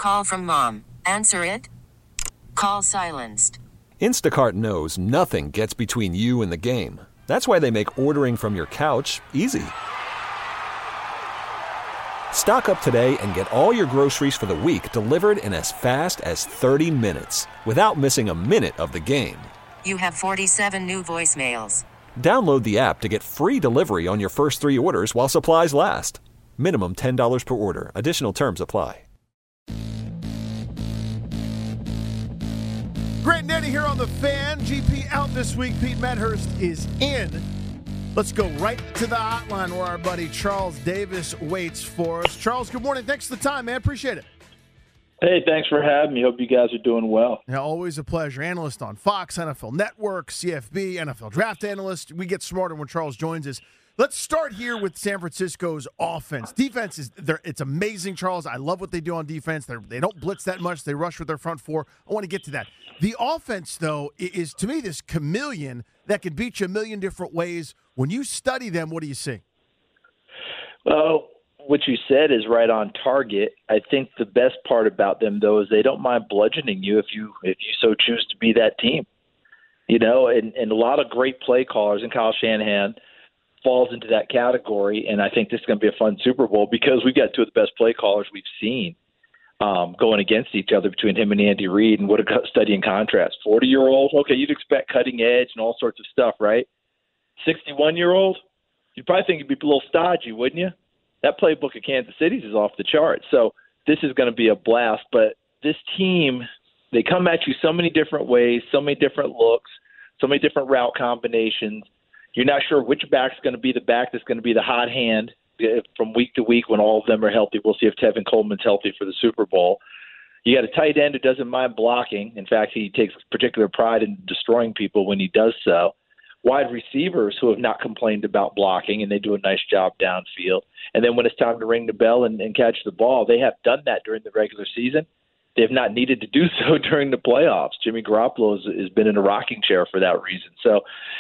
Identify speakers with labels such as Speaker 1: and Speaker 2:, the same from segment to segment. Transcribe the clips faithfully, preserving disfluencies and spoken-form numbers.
Speaker 1: Call from mom. Answer it. Call silenced.
Speaker 2: Instacart knows nothing gets between you and the game. That's why they make ordering from your couch easy. Stock up today and get all your groceries for the week delivered in as fast as thirty minutes without missing a minute of the game.
Speaker 1: You have forty-seven new voicemails.
Speaker 2: Download the app to get free delivery on your first three orders while supplies last. Minimum ten dollars per order. Additional terms apply.
Speaker 3: Grant and Danny here on The Fan. G P out this week. Pete Medhurst is in. Let's go right to the hotline where our buddy Charles Davis waits for us. Charles, good morning. Thanks for the time, man. Appreciate it.
Speaker 4: Hey, thanks for having me. Hope you guys are doing well.
Speaker 3: Yeah, always a pleasure. Analyst on Fox, N F L Network, C F B, N F L Draft Analyst. We get smarter when Charles joins us. Let's start here with San Francisco's offense. Defense is it's amazing, Charles. I love what they do on defense. They're, they don't blitz that much. They rush with their front four. I want to get to that. The offense, though, is to me this chameleon that can beat you a million different ways. When you study them, what do you see?
Speaker 4: Well, what you said is right on target. I think the best part about them, though, is they don't mind bludgeoning you if you if you so choose to be that team. You know, and, and a lot of great play callers, and Kyle Shanahan falls into that category, and I think this is going to be a fun Super Bowl because we've got two of the best play callers we've seen um, going against each other between him and Andy Reid, and what a study in contrast. forty-year-old, okay, you'd expect cutting edge and all sorts of stuff, right? sixty-one-year-old, you'd probably think he'd be a little stodgy, wouldn't you? That playbook of Kansas City's is off the charts. So this is going to be a blast. But this team, they come at you so many different ways, so many different looks, so many different route combinations. You're not sure which back's going to be the back that's going to be the hot hand from week to week when all of them are healthy. We'll see if Tevin Coleman's healthy for the Super Bowl. You got a tight end who doesn't mind blocking. In fact, he takes particular pride in destroying people when he does so. Wide receivers who have not complained about blocking, and they do a nice job downfield. And then when it's time to ring the bell and, and catch the ball, they have done that during the regular season. They have not needed to do so during the playoffs. Jimmy Garoppolo has, has been in a rocking chair for that reason. So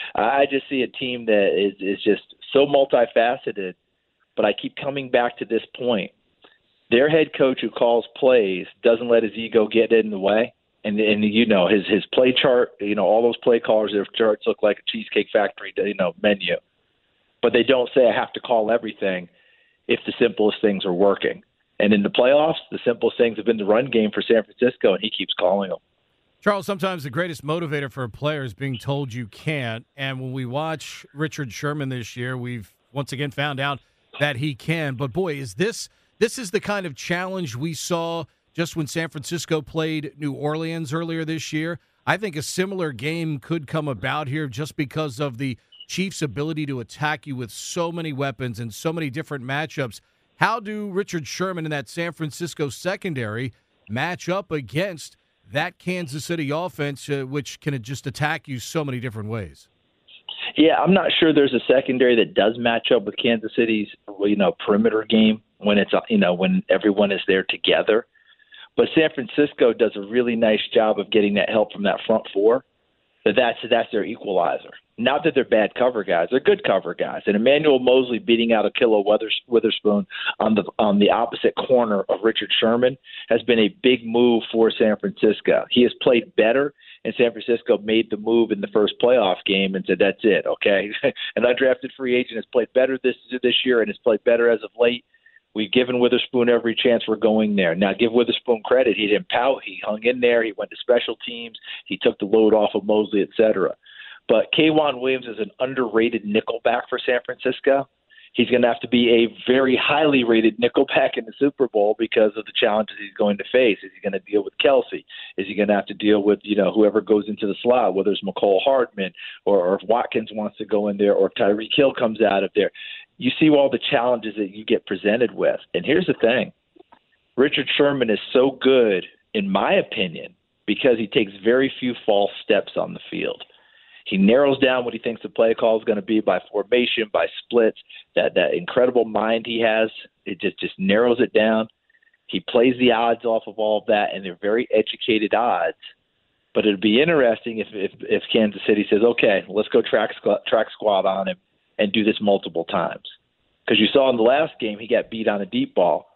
Speaker 4: I just see a team that is, is just so multifaceted, but I keep coming back to this point. Their head coach who calls plays doesn't let his ego get in the way. And, and you know, his his play chart, you know, all those play callers, their charts look like a Cheesecake Factory, you know, menu. But they don't say I have to call everything if the simplest things are working. And in the playoffs, the simplest things have been the run game for San Francisco, and he keeps calling them.
Speaker 5: Charles, sometimes the greatest motivator for a player is being told you can't. And when we watch Richard Sherman this year, we've once again found out that he can. But, boy, is this this is the kind of challenge we saw just when San Francisco played New Orleans earlier this year. I think a similar game could come about here just because of the Chiefs' ability to attack you with so many weapons and so many different matchups. How do Richard Sherman and that San Francisco secondary match up against that Kansas City offense, uh, which can just attack you so many different ways?
Speaker 4: Yeah, I'm not sure there's a secondary that does match up with Kansas City's, you know, perimeter game when it's, you know, when everyone is there together. But San Francisco does a really nice job of getting that help from that front four. That that's that's their equalizer. Not that they're bad cover guys; they're good cover guys. And Emmanuel Mosley beating out Ahkello Witherspoon on the on the opposite corner of Richard Sherman has been a big move for San Francisco. He has played better, and San Francisco made the move in the first playoff game and said, "That's it, okay." An undrafted free agent has played better this this year and has played better as of late. We've given Witherspoon every chance we're going there. Now, give Witherspoon credit. He didn't pout. He hung in there. He went to special teams. He took the load off of Mosley, et cetera. But K'Waun Williams is an underrated nickelback for San Francisco. He's going to have to be a very highly rated nickelback in the Super Bowl because of the challenges he's going to face. Is he going to deal with Kelsey? Is he going to have to deal with, you know, whoever goes into the slot, whether it's McCole Hardman or, or if Watkins wants to go in there or if Tyreek Hill comes out of there? You see all the challenges that you get presented with. And here's the thing. Richard Sherman is so good, in my opinion, because he takes very few false steps on the field. He narrows down what he thinks the play call is going to be by formation, by splits. That that incredible mind he has, it just, just narrows it down. He plays the odds off of all of that, and they're very educated odds. But it'd be interesting if, if, if Kansas City says, okay, let's go track, track squad on him and do this multiple times. Because you saw in the last game he got beat on a deep ball.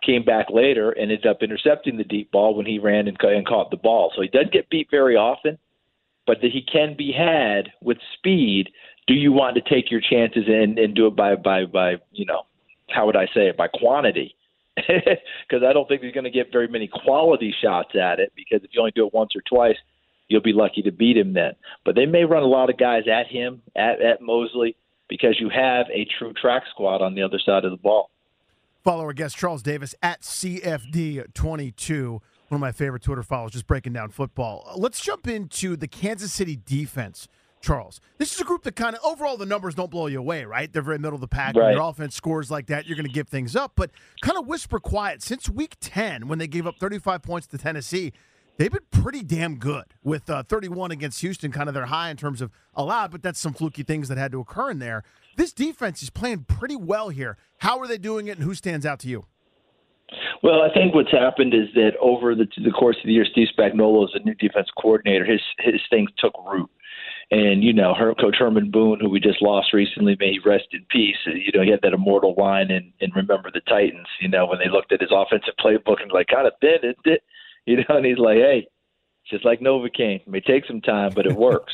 Speaker 4: came back later and ended up intercepting the deep ball when he ran and, and caught the ball. So he doesn't get beat very often, but that he can be had with speed. Do you want to take your chances and, and do it by, by, by, you know, how would I say it, by quantity? Because I don't think he's going to get very many quality shots at it, because if you only do it once or twice, you'll be lucky to beat him then. But they may run a lot of guys at him, at, at Mosley, because you have a true track squad on the other side of the ball.
Speaker 3: Follow our guest, Charles Davis, at C F D twenty-two, one of my favorite Twitter followers, just breaking down football. Let's jump into the Kansas City defense, Charles. This is a group that kind of, overall, the numbers don't blow you away, right? They're very middle of the pack.
Speaker 4: Right.
Speaker 3: When your offense scores like that, you're going to give things up. But kind of whisper quiet, since week ten, when they gave up thirty-five points to Tennessee, they've been pretty damn good with uh, thirty-one against Houston, kind of their high in terms of allowed, but that's some fluky things that had to occur in there. This defense is playing pretty well here. How are they doing it, and who stands out to you?
Speaker 4: Well, I think what's happened is that over the, the course of the year, Steve Spagnuolo is a new defense coordinator. His his things took root. And, you know, her, Coach Herman Boone, who we just lost recently, may he rest in peace. You know, he had that immortal line in, in Remember the Titans, you know, when they looked at his offensive playbook and like, kind of thin, isn't it? You know, and he's like, hey, just like Novocaine. It may take some time, but it works.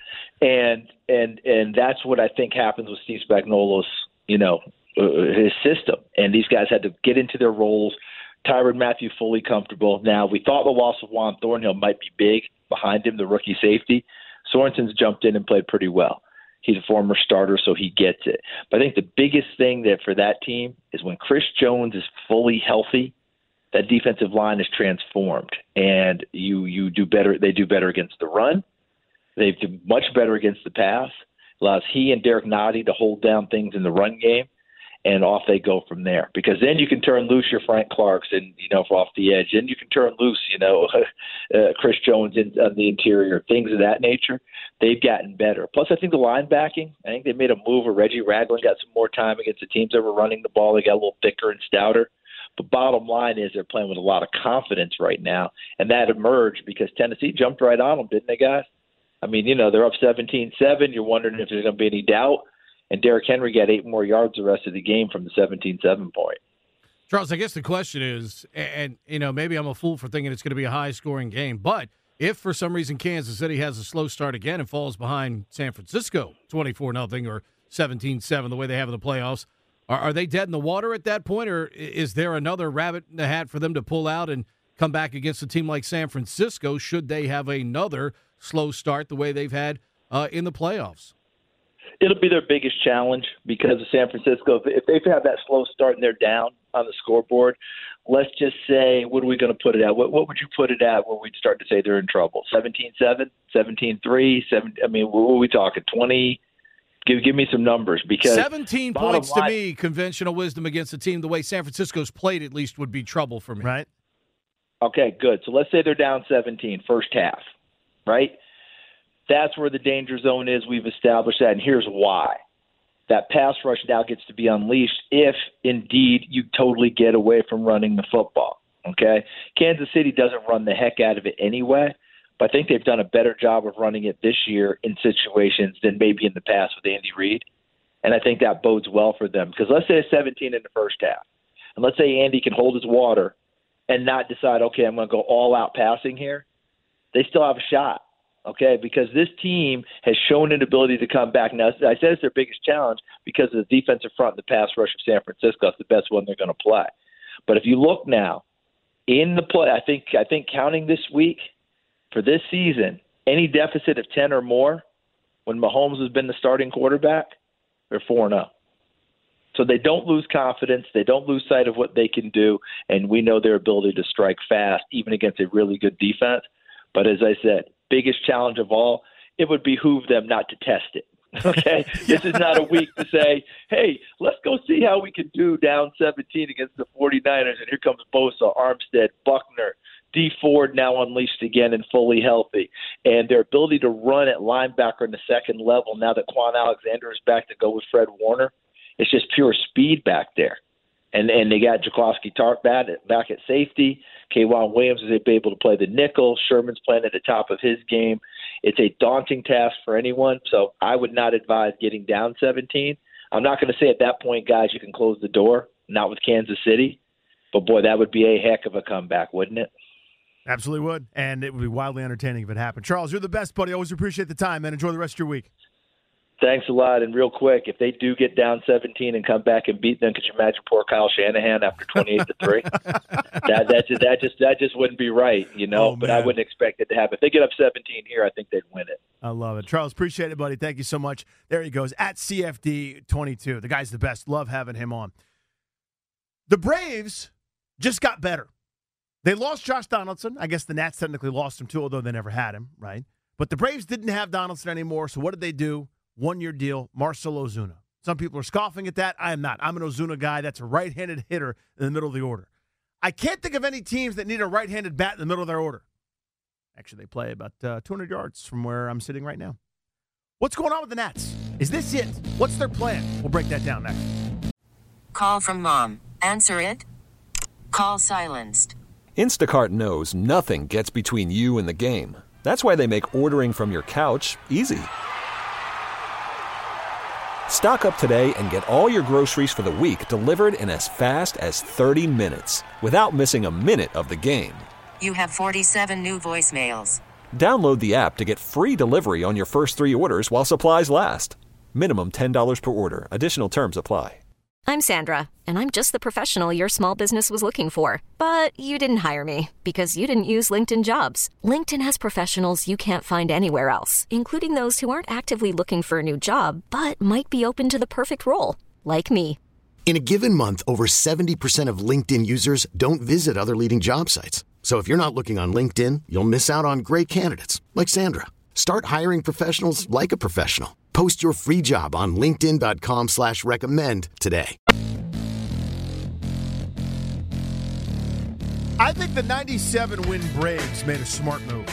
Speaker 4: and and and that's what I think happens with Steve Spagnuolo's, you know, uh, his system. And these guys had to get into their roles. Tyrann Mathieu fully comfortable. Now, we thought the loss of Juan Thornhill might be big behind him, the rookie safety. Sorensen's jumped in and played pretty well. He's a former starter, so he gets it. But I think the biggest thing that for that team is when Chris Jones is fully healthy, that defensive line is transformed, and you you do better. They do better against the run. They do much better against the pass. Allows he and Derek Nottie to hold down things in the run game, and off they go from there. Because then you can turn loose your Frank Clarks and, you know, off the edge. Then you can turn loose, you know, uh, Chris Jones in, on the interior, things of that nature. They've gotten better. Plus, I think the linebacking, I think they made a move where Reggie Ragland got some more time against the teams that were running the ball. They got a little thicker and stouter. But bottom line is they're playing with a lot of confidence right now, and that emerged because Tennessee jumped right on them, didn't they, guys? I mean, you know, they're up seventeen seven. You're wondering if there's going to be any doubt. And Derrick Henry got eight more yards the rest of the game from the seventeen seven point.
Speaker 5: Charles, I guess the question is, and, you know, maybe I'm a fool for thinking it's going to be a high-scoring game, but if for some reason Kansas City has a slow start again and falls behind San Francisco twenty-four nothing or seventeen seven the way they have in the playoffs, are, are they dead in the water at that point, or is there another rabbit in the hat for them to pull out and come back against a team like San Francisco should they have another slow start the way they've had uh, in the playoffs?
Speaker 4: It'll be their biggest challenge because of San Francisco. If they've had that slow start and they're down on the scoreboard, let's just say, what are we going to put it at? What, what would you put it at where we'd start to say they're in trouble? seventeen seven, seventeen three, seven, I mean, what are we talking, twenty? Give, give me some numbers. Because
Speaker 5: seventeen points
Speaker 4: line,
Speaker 5: to me, conventional wisdom against a team the way San Francisco's played at least would be trouble for me.
Speaker 3: Right.
Speaker 4: Okay, good. So let's say they're down seventeen, first half, right? That's where the danger zone is. We've established that, and here's why. That pass rush now gets to be unleashed if, indeed, you totally get away from running the football, okay? Kansas City doesn't run the heck out of it anyway, but I think they've done a better job of running it this year in situations than maybe in the past with Andy Reid, and I think that bodes well for them. Because let's say it's seventeen in the first half, and let's say Andy can hold his water and not decide, okay, I'm going to go all-out passing here. They still have a shot. Okay, because this team has shown an ability to come back. Now, I said it's their biggest challenge because of the defensive front and the pass rush of San Francisco. It's the best one they're going to play. But if you look now in the play, I think I think counting this week for this season, any deficit of ten or more when Mahomes has been the starting quarterback, they're four and oh. So they don't lose confidence. They don't lose sight of what they can do, and we know their ability to strike fast, even against a really good defense. But as I said, biggest challenge of all, it would behoove them not to test it. Okay?
Speaker 3: Yeah.
Speaker 4: This is not a week to say, hey, let's go see how we can do down seventeen against the 49ers, and here comes Bosa, Armstead, Buckner, D. Ford now unleashed again and fully healthy. And their ability to run at linebacker in the second level now that Quan Alexander is back to go with Fred Warner, it's just pure speed back there. And and they got Jaquiski Tartt back at, back at safety. K'Wan Williams is able to play the nickel. Sherman's playing at the top of his game. It's a daunting task for anyone, so I would not advise getting down seventeen. I'm not going to say at that point, guys, you can close the door, not with Kansas City. but boy, that would be a heck of a comeback, wouldn't it?
Speaker 3: Absolutely would, and it would be wildly entertaining if it happened. Charles, you're the best, buddy. Always appreciate the time, man. Enjoy the rest of your week.
Speaker 4: Thanks a lot. And real quick, if they do get down seventeen and come back and beat them, could you imagine poor Kyle Shanahan after twenty-eight to three? That that just that just that just wouldn't be right, you know.
Speaker 3: Oh,
Speaker 4: but I wouldn't expect it to happen. If they get up seventeen here, I think they'd win it.
Speaker 3: I love it, Charles. Appreciate it, buddy. Thank you so much. There he goes at C F D twenty-two. The guy's the best. Love having him on. The Braves just got better. They lost Josh Donaldson. I guess the Nats technically lost him too, although they never had him, right? But the Braves didn't have Donaldson anymore. So what did they do? One-year deal, Marcell Ozuna. Some people are scoffing at that. I am not. I'm an Ozuna guy. That's a right-handed hitter in the middle of the order. I can't think of any teams that need a right-handed bat in the middle of their order. Actually, they play about uh, two hundred yards from where I'm sitting right now. What's going on with the Nats? Is this it? What's their plan? We'll break that down next.
Speaker 1: Call from mom. Answer it. Call silenced.
Speaker 2: Instacart knows nothing gets between you and the game. That's why they make ordering from your couch easy. Stock up today and get all your groceries for the week delivered in as fast as thirty minutes without missing a minute of the game.
Speaker 1: You have forty-seven new voicemails.
Speaker 2: Download the app to get free delivery on your first three orders while supplies last. Minimum ten dollars per order. Additional terms apply.
Speaker 6: I'm Sandra, and I'm just the professional your small business was looking for. But you didn't hire me because you didn't use LinkedIn Jobs. LinkedIn has professionals you can't find anywhere else, including those who aren't actively looking for a new job, but might be open to the perfect role, like me.
Speaker 7: In a given month, over seventy percent of LinkedIn users don't visit other leading job sites. So if you're not looking on LinkedIn, you'll miss out on great candidates, like Sandra. Start hiring professionals like a professional. Post your free job on linkedin.com slash recommend today.
Speaker 3: I think the ninety-seven win Braves made a smart move.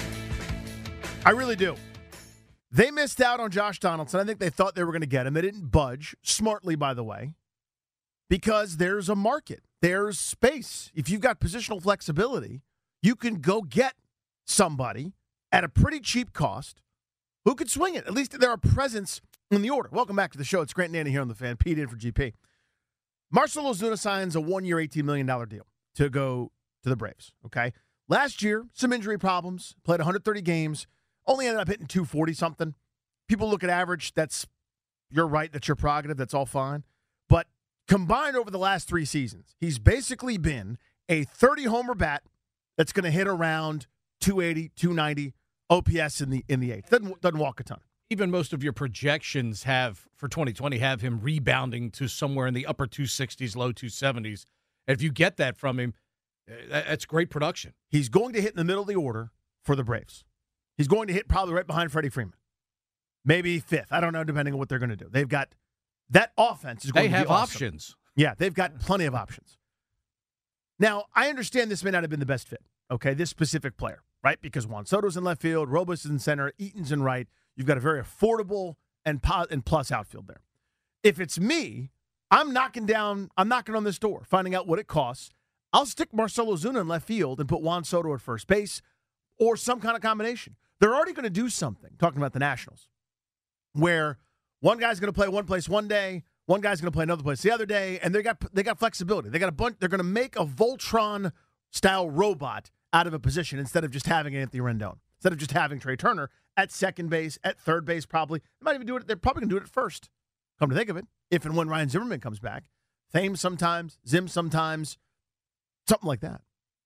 Speaker 3: I really do. They missed out on Josh Donaldson. I think they thought they were going to get him. They didn't budge, smartly, by the way, because there's a market. There's space. If you've got positional flexibility, you can go get somebody at a pretty cheap cost who could swing it. At least they're a presence in the order. Welcome back to the show. It's Grant Nanny here on The Fan. Pete in for G P. Marcell Ozuna signs a one-year, eighteen million dollars deal to go to the Braves, okay? Last year, some injury problems, played one hundred thirty games, only ended up hitting two forty-something. People look at average. That's, you're right, that's your prerogative. That's all fine. But combined over the last three seasons, he's basically been a thirty-homer bat that's going to hit around two eighty, two ninety, O P S in the in the eighth. Doesn't, doesn't walk a ton.
Speaker 5: Even most of your projections have, for twenty twenty, have him rebounding to somewhere in the upper two sixties, low two seventies. And if you get that from him, that's great production.
Speaker 3: He's going to hit in the middle of the order for the Braves. He's going to hit probably right behind Freddie Freeman. Maybe fifth. I don't know, depending on what they're going to do. They've got that offense is going
Speaker 5: they
Speaker 3: to be
Speaker 5: have
Speaker 3: awesome.
Speaker 5: options.
Speaker 3: Yeah, they've got plenty of options. Now, I understand this may not have been the best fit, okay, this specific player, right? Because Juan Soto's in left field, Robles is in center, Eaton's in right. You've got a very affordable and, po- and plus outfield there. If it's me, I'm knocking down, I'm knocking on this door, finding out what it costs. I'll stick Marcell Ozuna in left field and put Juan Soto at first base or some kind of combination. They're already going to do something, talking about the Nationals, where one guy's going to play one place one day, one guy's going to play another place the other day, and they got they got flexibility. They got a bunch. They're going to make a Voltron-style robot out of a position instead of just having Anthony Rendon, instead of just having Trey Turner at second base, at third base probably. They might even do it. They're probably going to do it at first, come to think of it, if and when Ryan Zimmerman comes back. Thames sometimes, Zim sometimes, something like that.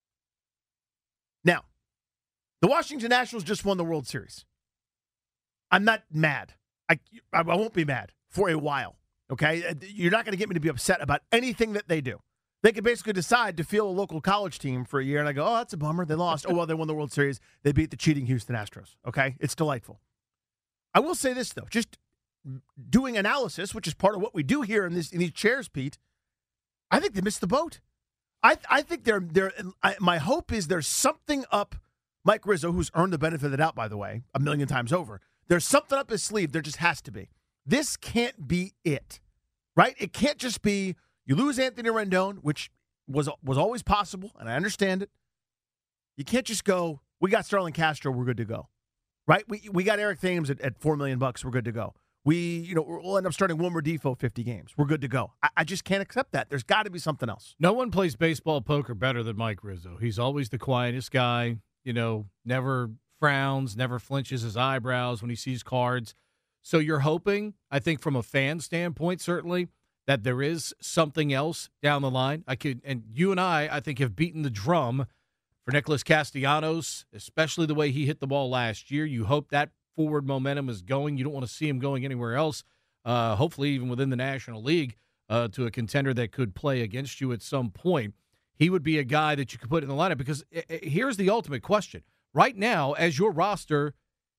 Speaker 3: Now, the Washington Nationals just won the World Series. I'm not mad. I, I won't be mad for a while, okay? You're not going to get me to be upset about anything that they do. They could basically decide to field a local college team for a year, and I go, oh, that's a bummer. They lost. Oh, well, they won the World Series. They beat the cheating Houston Astros, okay? It's delightful. I will say this, though. Just doing analysis, which is part of what we do here in, this, in these chairs, Pete, I think they missed the boat. I I think they're, they're I, my hope is there's something up Mike Rizzo, who's earned the benefit of the doubt, by the way, a million times over. There's something up his sleeve. There just has to be. This can't be it, right? It can't just be you lose Anthony Rendon, which was was always possible, and I understand it. You can't just go, we got Starlin Castro, we're good to go, right? We we got Eric Thames at, at four million bucks, we're good to go. We, you know, we'll end up starting Wilmer Defoe fifty games. We're good to go. I, I just can't accept that. There's got to be something else.
Speaker 5: No one plays baseball poker better than Mike Rizzo. He's always the quietest guy, you know, never frowns, never flinches his eyebrows when he sees cards. So you're hoping, I think from a fan standpoint, certainly, that there is something else down the line. I could, and you and I, I think, have beaten the drum for Nicholas Castellanos, especially the way he hit the ball last year. You hope that forward momentum is going. You don't want to see him going anywhere else, uh, hopefully even within the National League, uh, to a contender that could play against you at some point. He would be a guy that you could put in the lineup because it, it, here's the ultimate question. Right now, as your roster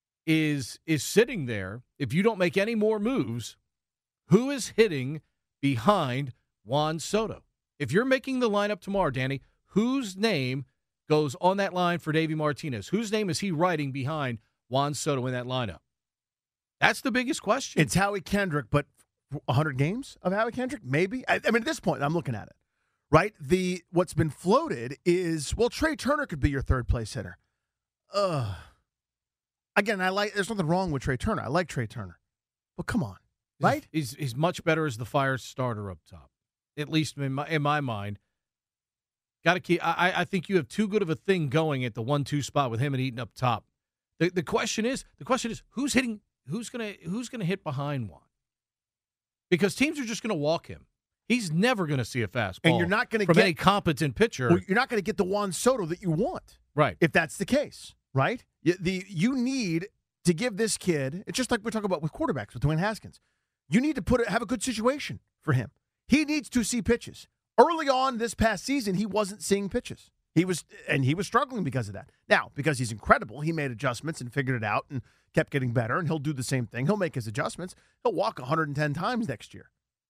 Speaker 5: is is sitting there, if you don't make any more moves, who is hitting behind Juan Soto? If you're making the lineup tomorrow, Danny, whose name goes on that line for Davey Martinez? Whose name is he writing behind Juan Soto in that lineup? That's the biggest question.
Speaker 3: It's Howie Kendrick, but one hundred games of Howie Kendrick? Maybe. I, I mean, at this point, I'm looking at it, right? The What's been floated is, well, Trey Turner could be your third place hitter. Ugh. Again, I like. There's nothing wrong with Trey Turner. I like Trey Turner. But come on, right?
Speaker 5: He's, he's, he's much better as the fire starter up top, at least in my, in my mind. Got to keep. I, I think you have too good of a thing going at the one two spot with him and Eaton up top. The the question is the question is who's hitting who's gonna who's gonna hit behind Juan? Because teams are just gonna walk him. He's never gonna see a fastball,
Speaker 3: and you're not gonna
Speaker 5: from
Speaker 3: get
Speaker 5: any competent pitcher.
Speaker 3: Well, you're not gonna get the Juan Soto that you want,
Speaker 5: right?
Speaker 3: If that's the case, right? You, the you need to give this kid. It's just like we're talking about with quarterbacks with Dwayne Haskins. You need to put a, have a good situation for him. He needs to see pitches. Early on this past season, he wasn't seeing pitches. He was, and he was struggling because of that. Now, because he's incredible, he made adjustments and figured it out and kept getting better, and he'll do the same thing. He'll make his adjustments. He'll walk one hundred ten times next year.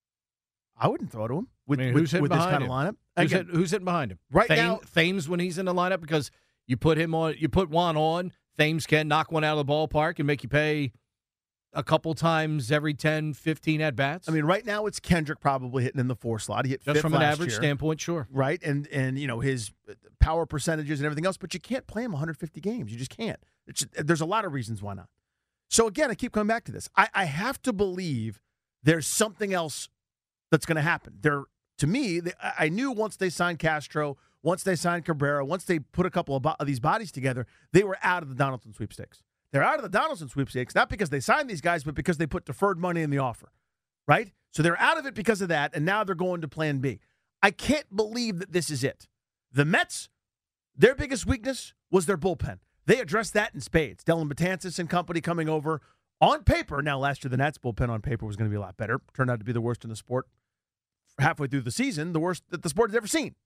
Speaker 3: I wouldn't throw to him with,
Speaker 5: I mean,
Speaker 3: with, with this kind
Speaker 5: him?
Speaker 3: of lineup.
Speaker 5: Who's,
Speaker 3: Again,
Speaker 5: hit, who's hitting behind him?
Speaker 3: Right
Speaker 5: Thame,
Speaker 3: now,
Speaker 5: Thames when he's in the lineup because you put him on, you put Juan on. Thames can knock one out of the ballpark and make you pay a couple times every ten, fifteen at-bats.
Speaker 3: I mean, right now it's Kendrick probably hitting in the four slot. He hit
Speaker 5: Just
Speaker 3: fifth
Speaker 5: from an
Speaker 3: last
Speaker 5: average
Speaker 3: year,
Speaker 5: standpoint, sure.
Speaker 3: right? And, and you know, his power percentages and everything else, but you can't play him one hundred fifty games. You just can't. It's, there's a lot of reasons why not. So, again, I keep coming back to this. I, I have to believe there's something else that's going to happen. There, to me, they, I knew once they signed Castro, once they signed Cabrera, once they put a couple of, bo- of these bodies together, they were out of the Donaldson sweepstakes. They're out of the Donaldson sweepstakes, not because they signed these guys, but because they put deferred money in the offer, right? So they're out of it because of that, and now they're going to plan B. I can't believe that this is it. The Mets, their biggest weakness was their bullpen. They addressed that in spades. Dylan Betances and company coming over on paper. Now, last year, the Nats bullpen on paper was going to be a lot better. Turned out to be the worst in the sport. Halfway through the season, the worst that the sport has ever seen.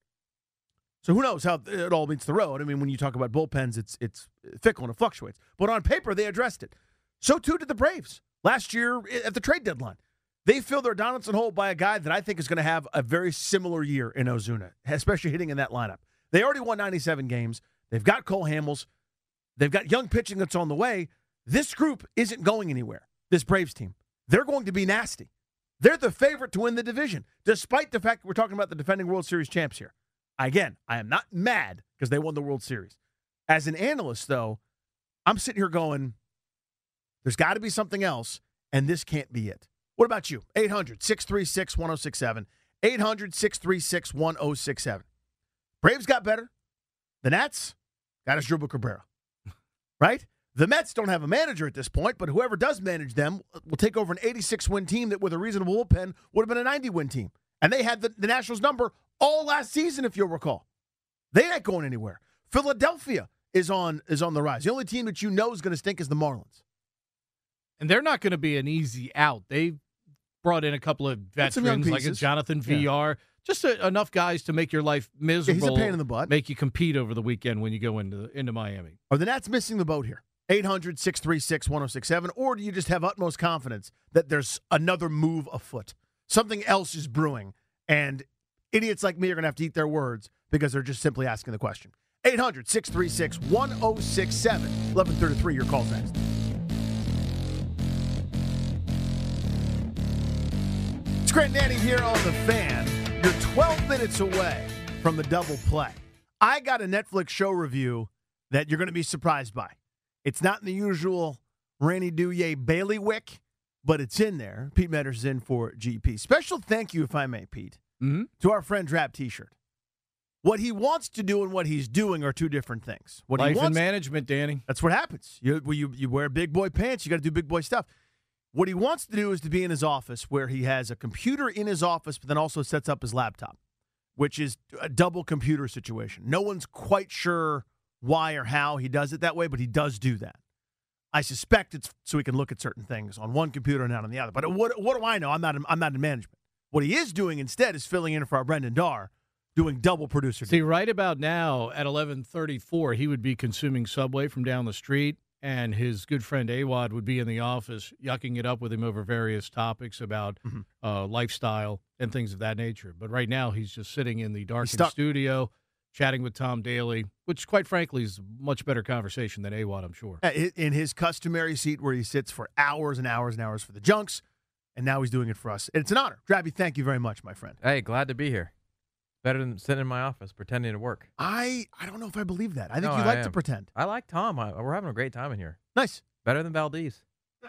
Speaker 3: So who knows how it all meets the road. I mean, when you talk about bullpens, it's it's fickle and it fluctuates. But on paper, they addressed it. So too did the Braves last year at the trade deadline. They filled their Donaldson hole by a guy that I think is going to have a very similar year in Ozuna, especially hitting in that lineup. They already won ninety-seven games. They've got Cole Hamels. They've got young pitching that's on the way. This group isn't going anywhere, this Braves team. They're going to be nasty. They're the favorite to win the division, despite the fact that we're talking about the defending World Series champs here. Again, I am not mad because they won the World Series. As an analyst, though, I'm sitting here going, there's got to be something else, and this can't be it. What about you? eight hundred, six three six, one oh six seven. eight hundred, six three six, one oh six seven. Braves got better. The Nats got Asdrubal Cabrera. Right? The Mets don't have a manager at this point, but whoever does manage them will take over an eighty-six win team that with a reasonable bullpen would have been a ninety win team. And they had the, the Nationals number all last season, if you'll recall. They ain't going anywhere. Philadelphia is on is on the rise. The only team that you know is going to stink is the Marlins.
Speaker 5: And they're not going to be an easy out. They've brought in a couple of veterans like a Jonathan V R. Yeah. Just a, enough guys to make your life miserable.
Speaker 3: Yeah, he's a pain in the butt.
Speaker 5: Make you compete over the weekend when you go into into Miami.
Speaker 3: Are the Nats missing the boat here? eight hundred, six three six, one oh six seven. Or do you just have utmost confidence that there's another move afoot? Something else is brewing. And idiots like me are going to have to eat their words because they're just simply asking the question. eight hundred, six three six, one oh six seven. eleven thirty-three, your call's next. It's Grant Danny here on The Fan. You're twelve minutes away from the double play. I got a Netflix show review that you're going to be surprised by. It's not in the usual Randy Douye bailiwick but it's in there. Pete Metters is in for G P. Special thank you, if I may, Pete,
Speaker 5: Mm-hmm.
Speaker 3: to our friend Drab T-shirt. What he wants to do and what he's doing are two different things. What
Speaker 5: Life
Speaker 3: he wants,
Speaker 5: and management, Danny.
Speaker 3: that's what happens. You, you, you wear big boy pants, you got to do big boy stuff. What he wants to do is to be in his office where he has a computer in his office, but then also sets up his laptop, which is a double computer situation. No one's quite sure why or how he does it that way, but he does do that. I suspect it's so he can look at certain things on one computer and not on the other. But what, what do I know? I'm not, in, I'm not in management. What he is doing instead is filling in for our Brendan Darr, doing double producer duty.
Speaker 5: See, right about now at eleven thirty-four, he would be consuming Subway from down the street, and his good friend Awad would be in the office yucking it up with him over various topics about
Speaker 3: Mhm.
Speaker 5: uh, lifestyle and things of that nature. But right now, he's just sitting in the darkened
Speaker 3: stuck.
Speaker 5: studio, chatting with Tom Daly, which, quite frankly, is a much better conversation than Awad, I'm sure.
Speaker 3: Uh, i- In his customary seat where he sits for hours and hours and hours for the junks, and now he's doing it for us. It's an honor. Drabby, thank you very much, my friend.
Speaker 8: Hey, glad to be here. Better than sitting in my office pretending to work.
Speaker 3: I, I don't know if I believe that. I think
Speaker 8: No,
Speaker 3: you
Speaker 8: I
Speaker 3: like to
Speaker 8: am.
Speaker 3: pretend.
Speaker 8: I like Tom. I, we're having a great time in here.
Speaker 3: Nice.
Speaker 8: Better than Valdez.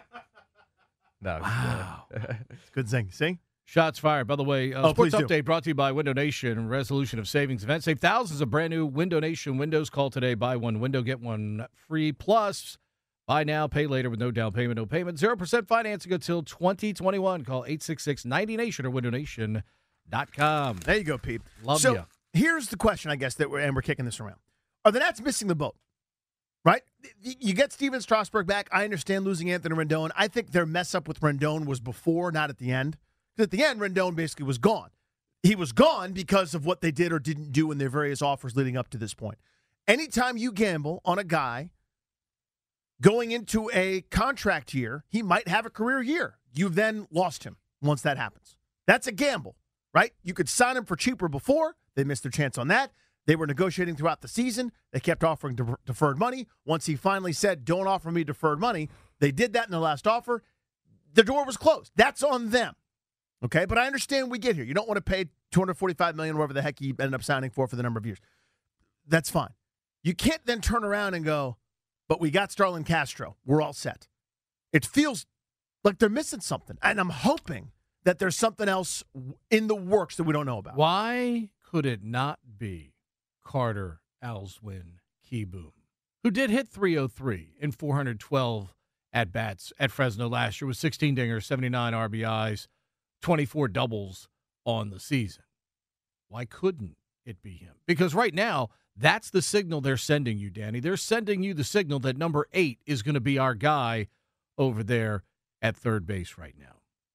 Speaker 8: No.
Speaker 5: Wow.
Speaker 3: It's a good thing. See?
Speaker 5: Shots fired. By the way, uh,
Speaker 3: Oh,
Speaker 5: Sports
Speaker 3: please do.
Speaker 5: Update brought to you by Window Nation. Resolution of Savings event. Save thousands of brand new Window Nation windows. Call today. Buy one window, get one free. Plus, buy now, pay later with no down payment, no payment. zero percent financing until twenty twenty-one. Call eight six six, ninety nation or window nation dot com.
Speaker 3: There you go, Pete.
Speaker 5: Love
Speaker 3: so
Speaker 5: ya.
Speaker 3: here's the question, I guess, that we're, and we're kicking this around. Are the Nats missing the boat? Right? Y- You get Steven Strasburg back. I understand losing Anthony Rendon. I think their mess up with Rendon was before, not at the end. Because at the end, Rendon basically was gone. He was gone because of what they did or didn't do in their various offers leading up to this point. Anytime you gamble on a guy going into a contract year, he might have a career year. You've then lost him once that happens. That's a gamble, right? You could sign him for cheaper before. They missed their chance on that. They were negotiating throughout the season. They kept offering de- deferred money. Once he finally said, don't offer me deferred money, they did that in the last offer. The door was closed. That's on them. Okay, but I understand we get here. You don't want to pay two hundred forty-five million dollars, whatever the heck he ended up signing for for the number of years. That's fine. You can't then turn around and go, but we got Starlin Castro. We're all set. It feels like they're missing something. And I'm hoping that there's something else in the works that we don't know about.
Speaker 5: Why could it not be Carter Alswin Keyboom, who did hit three oh three in four hundred twelve at-bats at Fresno last year with sixteen dingers, seventy-nine R B Is, twenty-four doubles on the season? Why couldn't it be him? Because right now, that's the signal they're sending you, Danny. They're sending you the signal that number eight is going to be our guy over there at third base right now.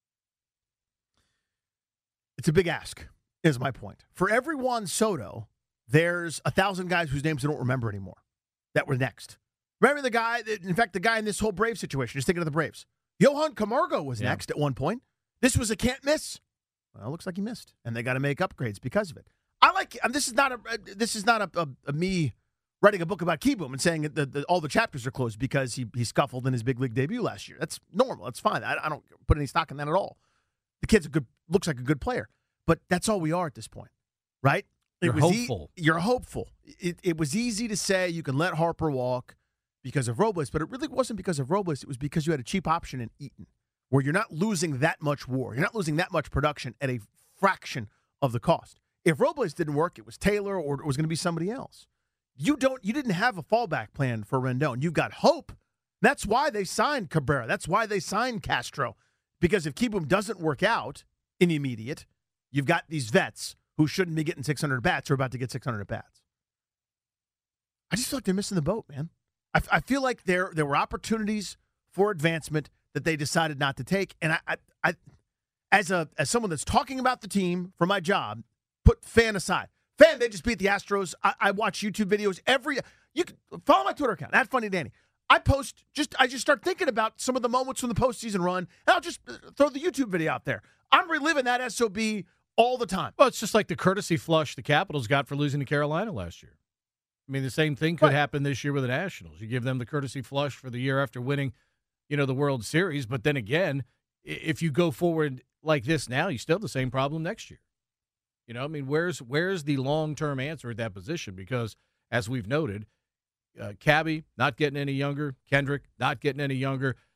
Speaker 3: It's a big ask, is my point. For every Juan Soto, there's a thousand guys whose names I don't remember anymore that were next. Remember the guy, that, in fact, the guy in this whole Braves situation, just thinking of the Braves. Johan Camargo was
Speaker 5: Yeah.
Speaker 3: next at one point. This was a can't miss. Well, it looks like he missed, and they got to make upgrades because of it. I like. Um, this is not a. Uh, this is not a, a, a me writing a book about Keyboom and saying that the, the, all the chapters are closed because he he scuffled in his big league debut last year. That's normal. That's fine. I, I don't put any stock in that at all. The kid's a good. Looks like a good player, but that's all we are at this point, right? It
Speaker 5: You're
Speaker 3: was e-
Speaker 5: hopeful.
Speaker 3: you're hopeful. It, it was easy to say you can let Harper walk because of Robles, but it really wasn't because of Robles. It was because you had a cheap option in Eaton, where you're not losing that much WAR. You're not losing that much production at a fraction of the cost. If Robles didn't work, it was Taylor or it was going to be somebody else. You don't. You didn't have a fallback plan for Rendon. You've got hope. That's why they signed Cabrera. That's why they signed Castro. Because if Keyboom doesn't work out in the immediate, you've got these vets who shouldn't be getting six hundred bats or about to get six hundred bats. I just feel like they're missing the boat, man. I, I feel like there there were opportunities for advancement that they decided not to take. And I, I, I as a as someone that's talking about the team for my job, put fan aside. Fan, they just beat the Astros. I, I watch YouTube videos every. You can follow my Twitter account at Funny Danny. I post just I just start thinking about some of the moments from the postseason run, and I'll just throw the YouTube video out there. I'm reliving that S O B all the time.
Speaker 5: Well, it's just like the courtesy flush the Capitals got for losing to Carolina last year. I mean, the same thing could
Speaker 3: Right.
Speaker 5: happen this year with the Nationals. You give them the courtesy flush for the year after winning, you know, the World Series. But then again, i- if you go forward like this now, you still have the same problem next year. You know, I mean, where's where's the long-term answer at that position? Because, as we've noted, uh, Cabby not getting any younger, Kendrick not getting any younger.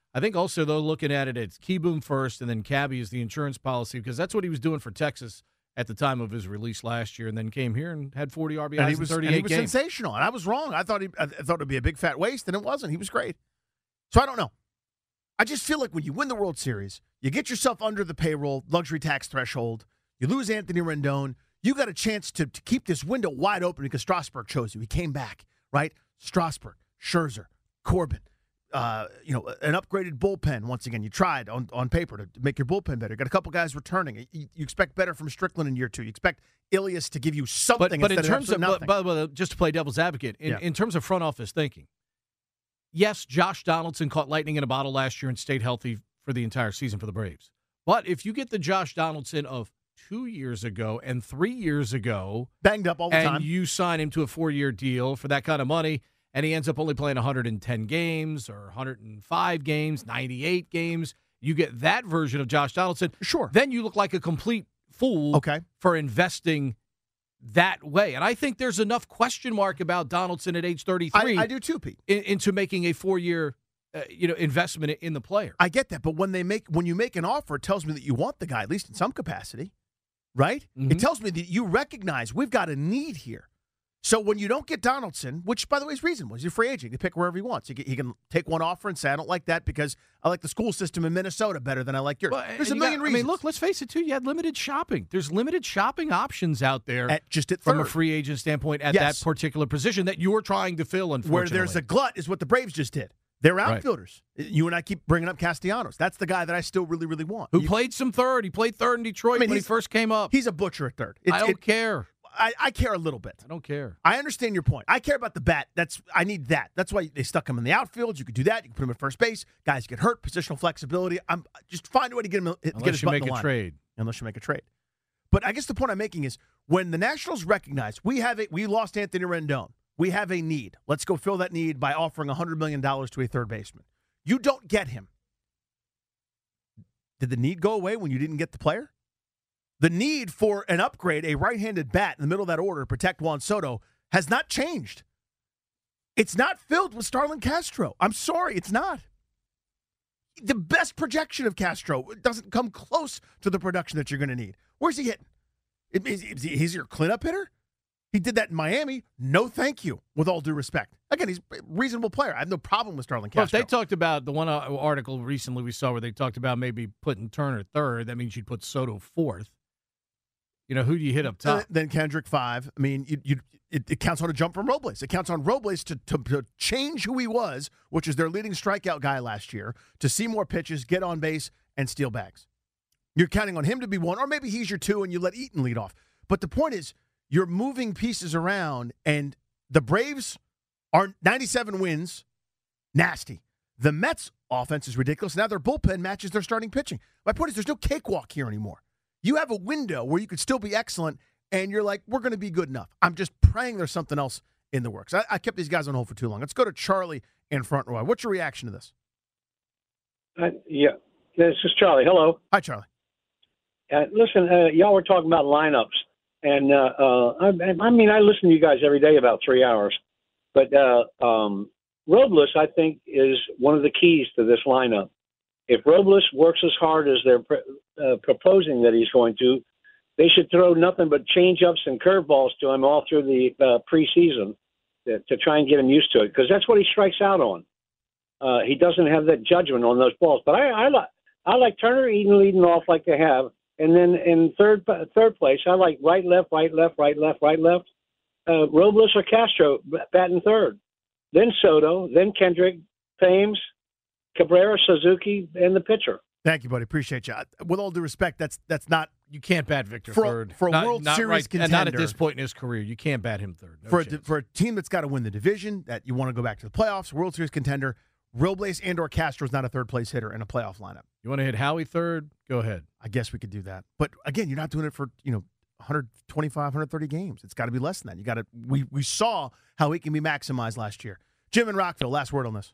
Speaker 5: I think also, though, looking at it, it's Keyboom first and then Cabby is the insurance policy because that's what he was doing for Texas at the time of his release last year, and then came here and had forty R B Is
Speaker 3: and he was,
Speaker 5: in thirty-eight
Speaker 3: and he was
Speaker 5: games.
Speaker 3: sensational, and I was wrong. I thought he, I thought it'd be a big fat waste, and it wasn't. He was great. So I don't know. I just feel like when you win the World Series, you get yourself under the payroll luxury tax threshold. You lose Anthony Rendon. You got a chance to, to keep this window wide open because Strasburg chose you. He came back, right? Strasburg, Scherzer, Corbin. Uh, you know, an upgraded bullpen. Once again, you tried on, on paper to make your bullpen better. You got a couple guys returning. You, you expect better from Strickland in year two. You expect Ilias to give you something.
Speaker 5: But, but in
Speaker 3: instead
Speaker 5: terms
Speaker 3: of,
Speaker 5: of,
Speaker 3: nothing.
Speaker 5: but, but, but just to play devil's advocate, in,
Speaker 3: Yeah.
Speaker 5: in terms of front office thinking, yes, Josh Donaldson caught lightning in a bottle last year and stayed healthy for the entire season for the Braves. But if you get the Josh Donaldson of two years ago and three years ago,
Speaker 3: banged up all the
Speaker 5: and
Speaker 3: time,
Speaker 5: you sign him to a four-year deal for that kind of money, and he ends up only playing one hundred ten games or one hundred five games, ninety-eight games, you get that version of Josh Donaldson.
Speaker 3: Sure.
Speaker 5: Then you look like a complete fool
Speaker 3: okay.
Speaker 5: for investing that way. And I think there's enough question mark about Donaldson at age thirty-three.
Speaker 3: I, I do too, Pete.
Speaker 5: In, into making a four-year uh, you know, investment in the player.
Speaker 3: I get that, but when they make when you make an offer, it tells me that you want the guy, at least in some capacity, right?
Speaker 5: Mm-hmm.
Speaker 3: It tells me that you recognize we've got a need here. So when you don't get Donaldson, which, by the way, is reasonable. He's a free agent. He can pick wherever he wants. He can, he can take one offer and say, I don't like that because I like the school system in Minnesota better than I like yours.
Speaker 5: Well,
Speaker 3: There's a
Speaker 5: you
Speaker 3: million
Speaker 5: got,
Speaker 3: reasons.
Speaker 5: I mean, look, let's face it, too. You had limited shopping. There's limited shopping options out there
Speaker 3: at, just at
Speaker 5: from
Speaker 3: third.
Speaker 5: a free agent standpoint at
Speaker 3: Yes.
Speaker 5: that particular position that you're trying to fill, unfortunately.
Speaker 3: Where there's a glut is what the Braves just did. They're outfielders. Right. You and I keep bringing up Castellanos. That's the guy that I still really, really want.
Speaker 5: Who
Speaker 3: you,
Speaker 5: played some third. He played third in Detroit I mean, when he first came up.
Speaker 3: He's a butcher at third. It's,
Speaker 5: I don't
Speaker 3: it,
Speaker 5: care.
Speaker 3: I, I care a little bit.
Speaker 5: I don't care.
Speaker 3: I understand your point. I care about the bat. That's I need that. That's why they stuck him in the outfield. You could do that. You can put him at first base. Guys get hurt. Positional flexibility. I'm just find a way to get him. Get
Speaker 5: Unless
Speaker 3: his
Speaker 5: you
Speaker 3: butt
Speaker 5: make
Speaker 3: in the
Speaker 5: a
Speaker 3: line.
Speaker 5: trade.
Speaker 3: Unless you make a trade. But I guess the point I'm making is when the Nationals recognize we have a we lost Anthony Rendon. We have a need. Let's go fill that need by offering one hundred million dollars to a third baseman. You don't get him. Did the need go away when you didn't get the player? The need for an upgrade, a right-handed bat in the middle of that order to protect Juan Soto, has not changed. It's not filled with Starlin Castro. I'm sorry, it's not. The best projection of Castro doesn't come close to the production that you're going to need. Where's he hitting? Is, is he, is he your cleanup hitter? He did that in Miami. No thank you, with all due respect. Again, he's a reasonable player. I have no problem with Starlin Castro.
Speaker 5: Well, if they talked about the one article recently we saw where they talked about maybe putting Turner third, that means you'd put Soto fourth. You know, who do you hit up top?
Speaker 3: Uh, then Kendrick five. I mean, you, you, it, it counts on a jump from Robles. It counts on Robles to, to, to change who he was, which is their leading strikeout guy last year, to see more pitches, get on base, and steal bags. You're counting on him to be one, or maybe he's your two and you let Eaton lead off. But the point is, you're moving pieces around, and the Braves are ninety-seven wins, nasty. The Mets' offense is ridiculous. Now their bullpen matches their starting pitching. My point is there's no cakewalk here anymore. You have a window where you could still be excellent, and you're like, we're going to be good enough. I'm just praying there's something else in the works. I, I kept these guys on hold for too long. Let's go to Charlie in front row. What's your reaction to this?
Speaker 9: Uh, yeah, this is Charlie. Hello.
Speaker 3: Hi, Charlie.
Speaker 9: Uh, listen, uh, y'all were talking about lineups. And, uh, uh, I, I mean, I listen to you guys every day about three hours. But uh, um, Robles, I think, is one of the keys to this lineup. If Robles works as hard as they're uh, proposing that he's going to, they should throw nothing but change-ups and curveballs to him all through the uh, preseason to, to try and get him used to it, because that's what he strikes out on. Uh, he doesn't have that judgment on those balls. But I, I, li- I like Turner Eaton leading off like they have. And then in third third place, I like right, left, right, left, right, left, right, left. Uh, Robles or Castro batting third. Then Soto, then Kendrick, Thames, Cabrera, Suzuki, and the pitcher.
Speaker 3: Thank you, buddy. Appreciate you. With all due respect, that's that's not
Speaker 5: you can't bat Victor
Speaker 3: for,
Speaker 5: third
Speaker 3: for a
Speaker 5: not,
Speaker 3: World
Speaker 5: not
Speaker 3: Series
Speaker 5: right,
Speaker 3: contender.
Speaker 5: And not at this point in his career. You can't bat him third. No
Speaker 3: for a,
Speaker 5: chance.
Speaker 3: for a team that's got to win the division, that you want to go back to the playoffs, World Series contender. Robles and or Castro is not a third place hitter in a playoff lineup.
Speaker 5: You want to hit Howie third? Go ahead.
Speaker 3: I guess we could do that. But again, you're not doing it for, you know, one twenty-five, one thirty games. It's got to be less than that. You got to we we saw how he can be maximized last year. Jim and Rockville, last word on this.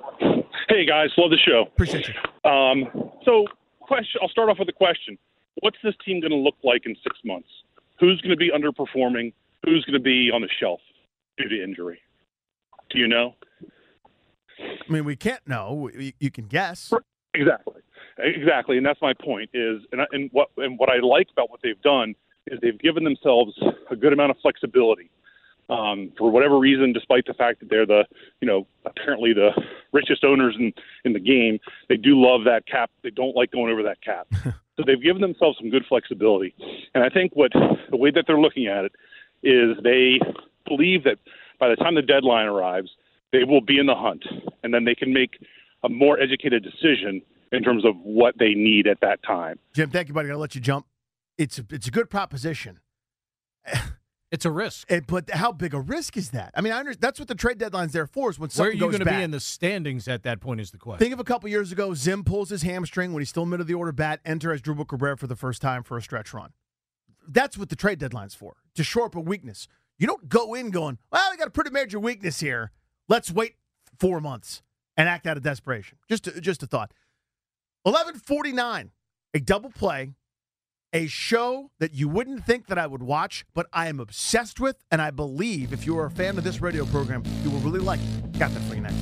Speaker 10: Hey guys, love the show.
Speaker 3: Appreciate
Speaker 10: you. Um, so question I'll start off with a question. What's this team going to look like in six months? Who's going to be underperforming? Who's going to be on the shelf due to injury? Do you know?
Speaker 3: I mean, we can't know. You, you can guess.
Speaker 10: Exactly, exactly, and that's my point. Is and, I, and what and what I like about what they've done is they've given themselves a good amount of flexibility. Um, for whatever reason, despite the fact that they're the, you know, apparently the richest owners in, in the game, they do love that cap. They don't like going over that cap. So they've given themselves some good flexibility. And I think what the way that they're looking at it is they believe that by the time the deadline arrives, they will be in the hunt, and then they can make a more educated decision in terms of what they need at that time.
Speaker 3: Jim, thank you, buddy. I'll let you jump. It's a, it's a good proposition.
Speaker 5: It's a risk.
Speaker 3: It, but how big a risk is that? I mean, I understand, that's what the trade deadline's there for, is when
Speaker 5: Where are
Speaker 3: something
Speaker 5: you
Speaker 3: goes
Speaker 5: going to
Speaker 3: bad.
Speaker 5: be in the standings at that point is the question.
Speaker 3: Think of a couple years ago, Zim pulls his hamstring when he's still middle of the order bat, enter as Drupal Cabrera for the first time for a stretch run. That's what the trade deadline's for, to shore up a weakness. You don't go in going, well, we got a pretty major weakness here. Let's wait four months and act out of desperation. Just a, just a thought. eleven forty-nine, a double play. A show that you wouldn't think that I would watch, but I am obsessed with, and I believe if you are a fan of this radio program, you will really like it. Got that for you next.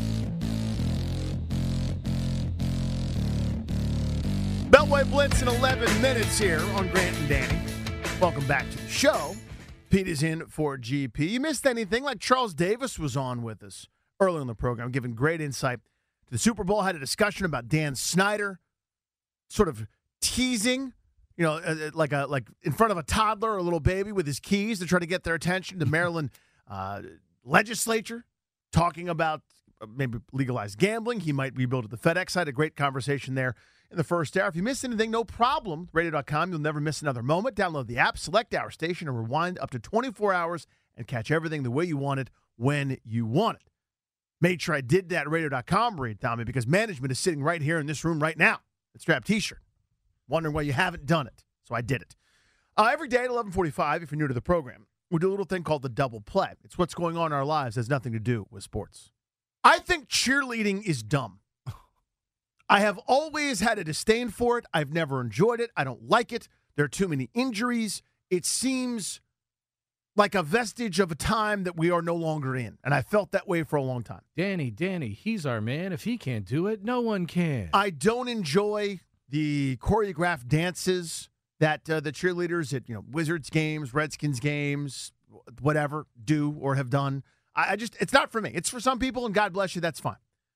Speaker 3: Beltway Blitz in eleven minutes here on Grant and Danny. Welcome back to the show. Pete is in for G P. You missed anything? Like Charles Davis was on with us earlier in the program, giving great insight to the Super Bowl. Had a discussion about Dan Snyder, sort of teasing, you know, uh, like a like in front of a toddler or a little baby with his keys to try to get their attention. The Maryland uh, legislature talking about uh, maybe legalized gambling. He might rebuild at the FedEx site. A great conversation there in the first hour. If you missed anything, no problem. radio dot com. You'll never miss another moment. Download the app, select our station, and rewind up to twenty-four hours and catch everything the way you want it when you want it. Made sure I did that at radio dot com read, Tommy, because management is sitting right here in this room right now. The Strap T-shirt. Wondering why you haven't done it. So I did it. Uh, every day at eleven forty-five, if you're new to the program, we do a little thing called the double play. It's what's going on in our lives. It has nothing to do with sports. I think cheerleading is dumb. I have always had a disdain for it. I've never enjoyed it. I don't like it. There are too many injuries. It seems like a vestige of a time that we are no longer in. And I felt that way for a long time.
Speaker 5: Danny, Danny, he's our man. If he can't do it, no one can.
Speaker 3: I don't enjoy the choreographed dances that uh, the cheerleaders at, you know, Wizards games, Redskins games, whatever, do or have done. I, I just, it's not for me. It's for some people, and God bless you, that's fine.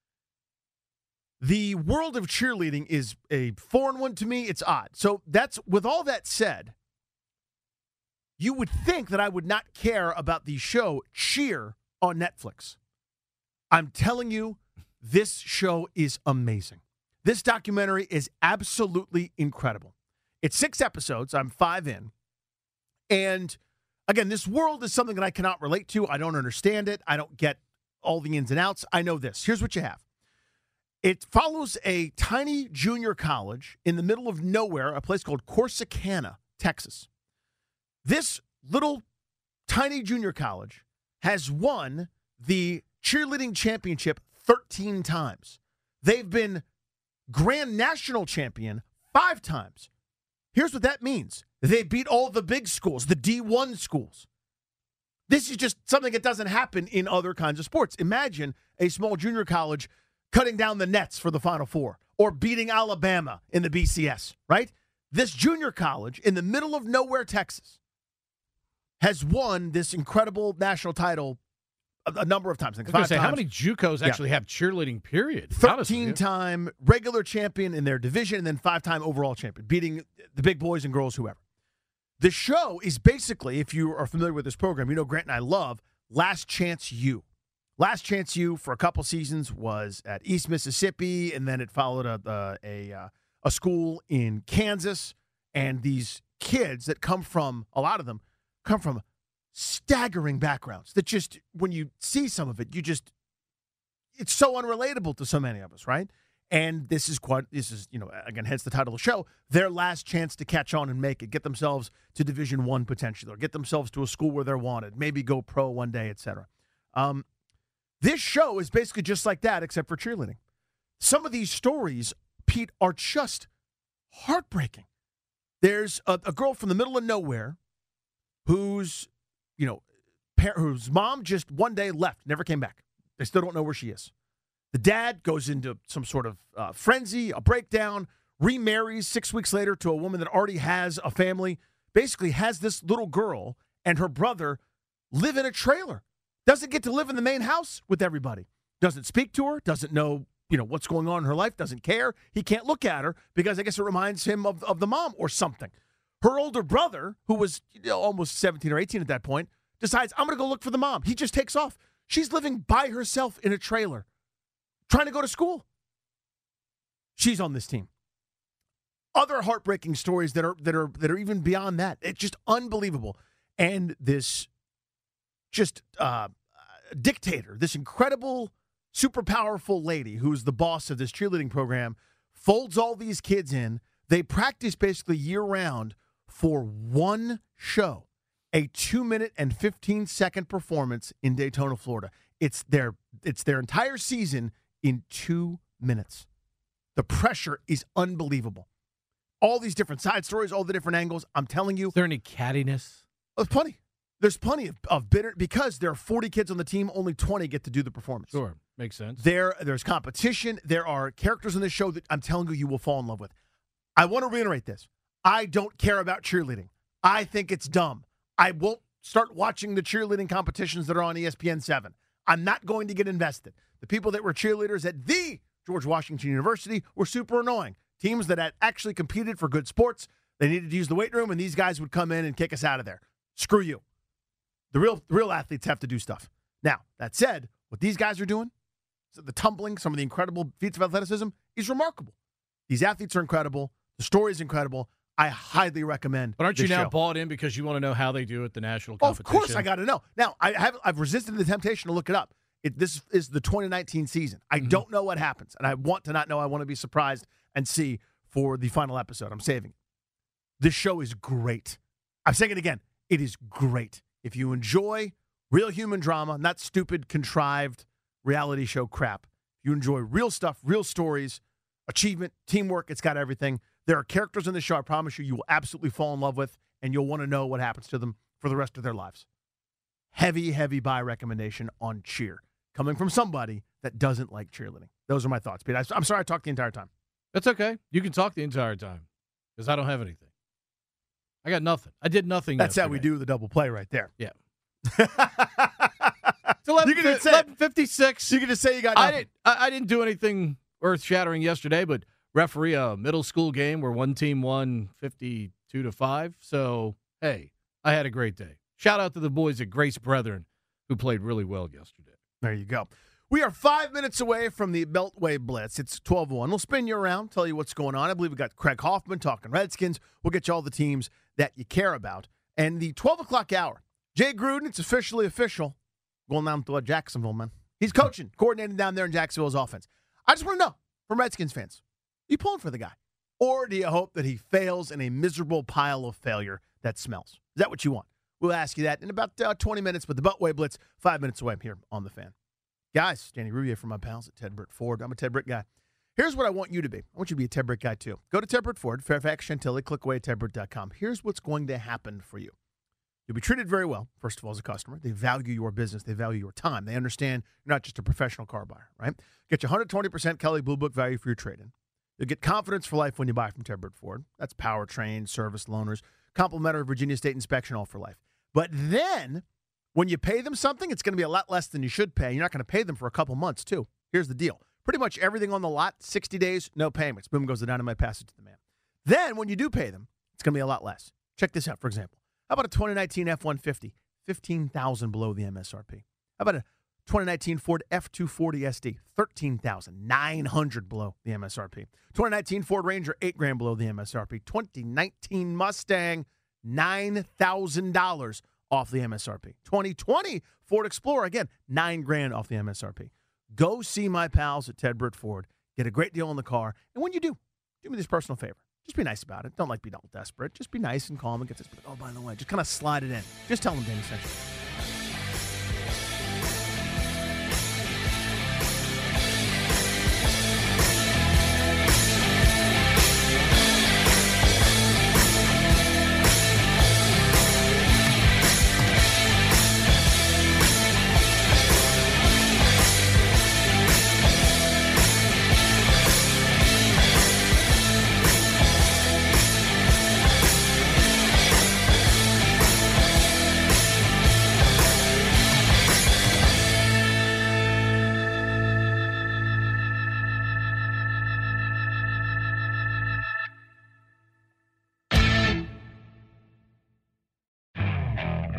Speaker 3: The world of cheerleading is a foreign one to me. It's odd. So that's, with all that said, you would think that I would not care about the show Cheer on Netflix. I'm telling you, this show is amazing. This documentary is absolutely incredible. It's six episodes. I'm five in. And again, this world is something that I cannot relate to. I don't understand it. I don't get all the ins and outs. I know this. Here's what you have. It follows a tiny junior college in the middle of nowhere, a place called Corsicana, Texas. This little tiny junior college has won the cheerleading championship thirteen times. They've been grand national champion five times. Here's what that means. They beat all the big schools, the D one schools. This is just something that doesn't happen in other kinds of sports. Imagine a small junior college cutting down the nets for the Final Four or beating Alabama in the B C S, right? This junior college in the middle of nowhere, Texas, has won this incredible national title a, a number of times. I
Speaker 5: was going to say, times. How many JUCOs actually yeah. have cheerleading, period?
Speaker 3: thirteen-time regular champion in their division and then five-time overall champion, beating the big boys and girls, whoever. The show is basically, if you are familiar with this program, you know Grant and I love Last Chance U. Last Chance U for a couple seasons was at East Mississippi, and then it followed a a, a, uh, a school in Kansas. And these kids that come from, a lot of them, come from staggering backgrounds that just, when you see some of it, you just, it's so unrelatable to so many of us, right? And this is quite, this is, you know, again, hence the title of the show, their last chance to catch on and make it, get themselves to Division One potentially, or get themselves to a school where they're wanted, maybe go pro one day, et cetera. Um, this show is basically just like that, except for cheerleading. Some of these stories, Pete, are just heartbreaking. There's a, a girl from the middle of nowhere whose, you know, par- whose mom just one day left, never came back. They still don't know where she is. The dad goes into some sort of uh, frenzy, a breakdown, remarries six weeks later to a woman that already has a family, basically has this little girl and her brother live in a trailer. Doesn't get to live in the main house with everybody. Doesn't speak to her, doesn't know, you know, what's going on in her life, doesn't care. He can't look at her because I guess it reminds him of, of the mom or something. Her older brother, who was you know, almost seventeen or eighteen at that point, decides, I'm going to go look for the mom. He just takes off. She's living by herself in a trailer, trying to go to school. She's on this team. Other heartbreaking stories that are that are that are even beyond that. It's just unbelievable. And this just uh, dictator, this incredible, super powerful lady who's the boss of this cheerleading program, folds all these kids in. They practice basically year-round for one show, a two-minute and fifteen-second performance in Daytona, Florida. It's their it's their entire season in two minutes. The pressure is unbelievable. All these different side stories, all the different angles. I'm telling you.
Speaker 5: Is there any cattiness?
Speaker 3: There's plenty. There's plenty of, of bitter because there are forty kids on the team. Only twenty get to do the performance.
Speaker 5: Sure. Makes sense.
Speaker 3: There, there's competition. There are characters in this show that I'm telling you, you will fall in love with. I want to reiterate this. I don't care about cheerleading. I think it's dumb. I won't start watching the cheerleading competitions that are on E S P N seven. I'm not going to get invested. The people that were cheerleaders at the George Washington University were super annoying. Teams that had actually competed for good sports, they needed to use the weight room, and these guys would come in and kick us out of there. Screw you. The real, the real athletes have to do stuff. Now, that said, what these guys are doing, so the tumbling, some of the incredible feats of athleticism, is remarkable. These athletes are incredible. The story is incredible. I highly recommend.
Speaker 5: But aren't you
Speaker 3: this
Speaker 5: now
Speaker 3: show.
Speaker 5: bought in because you want to know how they do at the national
Speaker 3: Oh, of
Speaker 5: competition?
Speaker 3: course, I got to know. Now, I have I've resisted the temptation to look it up. It, this is the twenty nineteen season. I mm-hmm. don't know what happens, and I want to not know. I want to be surprised and see for the final episode. I'm saving it. This show is great. I'm saying it again. It is great. If you enjoy real human drama, not stupid, contrived reality show crap, if you enjoy real stuff, real stories, achievement, teamwork, it's got everything. There are characters in the show I promise you you will absolutely fall in love with, and you'll want to know what happens to them for the rest of their lives. Heavy, heavy buy recommendation on Cheer, coming from somebody that doesn't like cheerleading. Those are my thoughts, Pete. I'm sorry I talked the entire time.
Speaker 5: That's okay. You can talk the entire time because I don't have anything. I got nothing. I did nothing.
Speaker 3: That's
Speaker 5: yesterday.
Speaker 3: how we do the double play right there.
Speaker 5: Yeah. It's eleven,
Speaker 3: you can just say
Speaker 5: eleven fifty-six.
Speaker 3: You can just say you got nothing.
Speaker 5: I didn't, I, I didn't do anything earth-shattering yesterday, but referee a middle school game where one team won fifty-two to five. So, hey, I had a great day. Shout out to the boys at Grace Brethren who played really well yesterday.
Speaker 3: There you go. We are five minutes away from the Beltway Blitz. It's twelve one. We'll spin you around, tell you what's going on. I believe we got Craig Hoffman talking Redskins. We'll get you all the teams that you care about. And the twelve o'clock hour, Jay Gruden, it's officially official. Going down to uh, Jacksonville, man. He's coaching, coordinating down there in Jacksonville's offense. I just want to know, from Redskins fans, are you pulling for the guy? Or do you hope that he fails in a miserable pile of failure that smells? Is that what you want? We'll ask you that in about uh, twenty minutes, but the Beltway Blitz, five minutes away here on The Fan. Guys, Danny Rouvier from my pals at Ted Britt Ford. I'm a Ted Britt guy. Here's what I want you to be. I want you to be a Ted Britt guy, too. Go to Ted Britt Ford, Fairfax, Chantilly, click away at ted britt dot com. Here's what's going to happen for you. You'll be treated very well, first of all, as a customer. They value your business. They value your time. They understand you're not just a professional car buyer, right? Get you one hundred twenty percent Kelley Blue Book value for your trade-in. You'll get confidence for life when you buy from Ted Britt Ford. That's powertrain, service, loaners, complimentary Virginia State inspection, all for life. But then, when you pay them something, it's going to be a lot less than you should pay. You're not going to pay them for a couple months, too. Here's the deal. Pretty much everything on the lot, sixty days, no payments. Boom goes the dynamite, pass it to the man. Then, when you do pay them, it's going to be a lot less. Check this out, for example. How about a twenty nineteen F one fifty, fifteen thousand dollars below the M S R P? How about a twenty nineteen Ford F two forty S D, thirteen thousand nine hundred dollars below the M S R P? twenty nineteen Ford Ranger, eight grand below the M S R P. twenty nineteen Mustang, nine thousand dollars off the M S R P. twenty twenty Ford Explorer, again, nine grand off the M S R P. Go see my pals at Ted Britt Ford. Get a great deal on the car. And when you do, do me this personal favor. Just be nice about it. Don't like be all desperate. Just be nice and calm and get this. Oh, by the way, just kind of slide it in. Just tell them Danny sent you.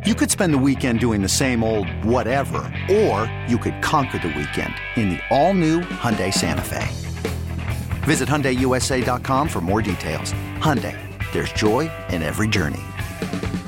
Speaker 11: You could spend the weekend doing the same old whatever, or you could conquer the weekend in the all-new Hyundai Santa Fe. Visit Hyundai U S A dot com for more details. Hyundai, there's joy in every journey.